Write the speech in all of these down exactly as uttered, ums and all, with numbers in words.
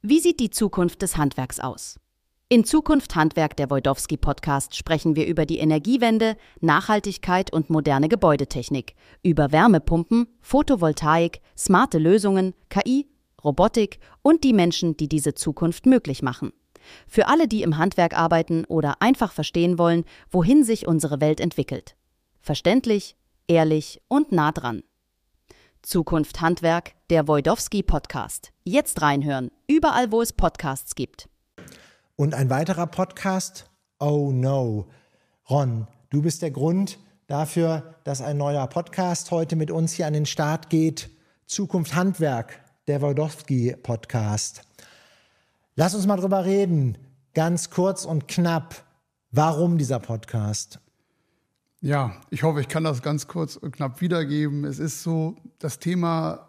Wie sieht die Zukunft des Handwerks aus? In Zukunft Handwerk, der Wojdowski-Podcast, sprechen wir über die Energiewende, Nachhaltigkeit und moderne Gebäudetechnik, über Wärmepumpen, Photovoltaik, smarte Lösungen, K I, Robotik und die Menschen, die diese Zukunft möglich machen. Für alle, die im Handwerk arbeiten oder einfach verstehen wollen, wohin sich unsere Welt entwickelt. Verständlich, ehrlich und nah dran. Zukunft Handwerk, der Wojdowski-Podcast. Jetzt reinhören, überall wo es Podcasts gibt. Und ein weiterer Podcast, Oh No. Ron, du bist der Grund dafür, dass ein neuer Podcast heute mit uns hier an den Start geht. Zukunft Handwerk, der Wojdowski-Podcast. Lass uns mal drüber reden, ganz kurz und knapp. Warum dieser Podcast? Ja, ich hoffe, ich kann das ganz kurz und knapp wiedergeben. Es ist so, das Thema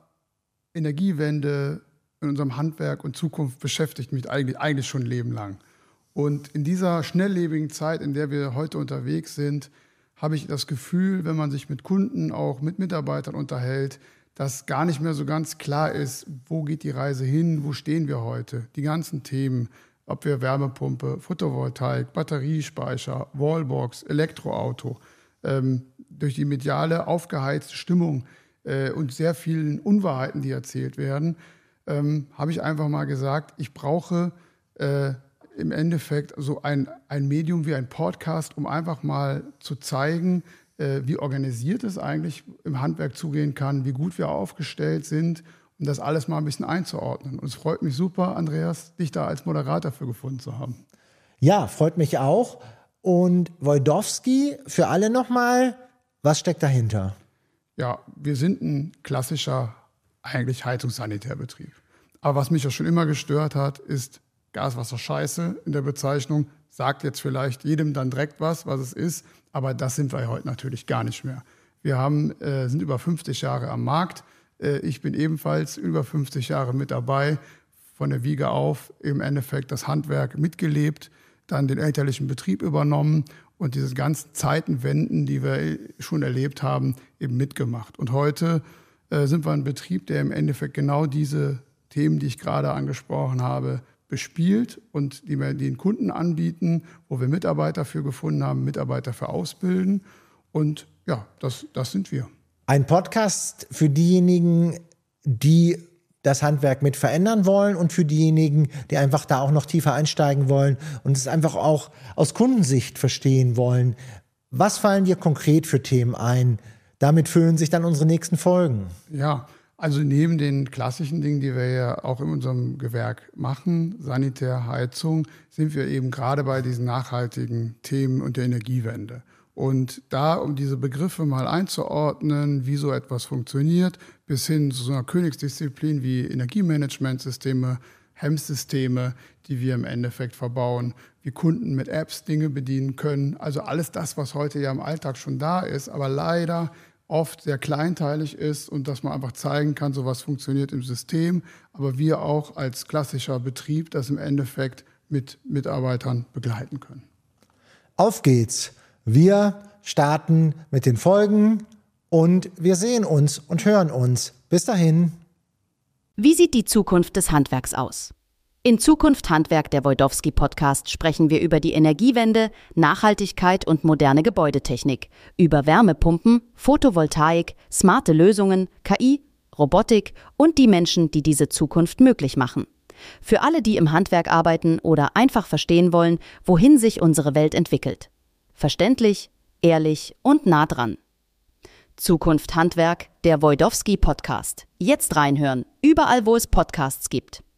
Energiewende in unserem Handwerk und Zukunft beschäftigt mich eigentlich, eigentlich schon ein Leben lang. Und in dieser schnelllebigen Zeit, in der wir heute unterwegs sind, habe ich das Gefühl, wenn man sich mit Kunden, auch mit Mitarbeitern unterhält, dass gar nicht mehr so ganz klar ist, wo geht die Reise hin, wo stehen wir heute. Die ganzen Themen, ob wir Wärmepumpe, Photovoltaik, Batteriespeicher, Wallbox, Elektroauto, ähm, durch die mediale aufgeheizte Stimmung äh, und sehr vielen Unwahrheiten, die erzählt werden, ähm, habe ich einfach mal gesagt, ich brauche äh, im Endeffekt so ein, ein Medium wie ein Podcast, um einfach mal zu zeigen, äh, wie organisiert es eigentlich im Handwerk zugehen kann, wie gut wir aufgestellt sind, um das alles mal ein bisschen einzuordnen. Und es freut mich super, Andreas, dich da als Moderator für gefunden zu haben. Ja, freut mich auch. Und Wojdowski, für alle nochmal, was steckt dahinter? Ja, wir sind ein klassischer, eigentlich Heizungssanitärbetrieb. Aber was mich ja schon immer gestört hat, ist Gaswasser Scheiße in der Bezeichnung. Sagt jetzt vielleicht jedem dann direkt was, was es ist, aber das sind wir heute natürlich gar nicht mehr. Wir haben, äh, sind über fünfzig Jahre am Markt. Äh, ich bin ebenfalls über fünfzig Jahre mit dabei, von der Wiege auf im Endeffekt das Handwerk mitgelebt, dann den elterlichen Betrieb übernommen und diese ganzen Zeitenwenden, die wir schon erlebt haben, eben mitgemacht. Und heute äh, sind wir ein Betrieb, der im Endeffekt genau diese Themen, die ich gerade angesprochen habe, bespielt und die wir den Kunden anbieten, wo wir Mitarbeiter für gefunden haben, Mitarbeiter für ausbilden. Und ja, das, das sind wir. Ein Podcast für diejenigen, die das Handwerk mit verändern wollen und für diejenigen, die einfach da auch noch tiefer einsteigen wollen und es einfach auch aus Kundensicht verstehen wollen. Was fallen dir konkret für Themen ein? Damit füllen sich dann unsere nächsten Folgen. Ja, also neben den klassischen Dingen, die wir ja auch in unserem Gewerk machen, Sanitär, Heizung, sind wir eben gerade bei diesen nachhaltigen Themen und der Energiewende. Und da, um diese Begriffe mal einzuordnen, wie so etwas funktioniert, bis hin zu so einer Königsdisziplin wie Energiemanagementsysteme, H E M S-Systeme, die wir im Endeffekt verbauen, wie Kunden mit Apps Dinge bedienen können. Also alles das, was heute ja im Alltag schon da ist, aber leider oft sehr kleinteilig ist und dass man einfach zeigen kann, so was funktioniert im System, aber wir auch als klassischer Betrieb das im Endeffekt mit Mitarbeitern begleiten können. Auf geht's! Wir starten mit den Folgen und wir sehen uns und hören uns. Bis dahin. Wie sieht die Zukunft des Handwerks aus? In Zukunft Handwerk, der Wojdowski-Podcast, sprechen wir über die Energiewende, Nachhaltigkeit und moderne Gebäudetechnik, über Wärmepumpen, Photovoltaik, smarte Lösungen, K I, Robotik und die Menschen, die diese Zukunft möglich machen. Für alle, die im Handwerk arbeiten oder einfach verstehen wollen, wohin sich unsere Welt entwickelt. Verständlich, ehrlich und nah dran. Zukunft Handwerk, der Wojdowski-Podcast. Jetzt reinhören, überall wo es Podcasts gibt.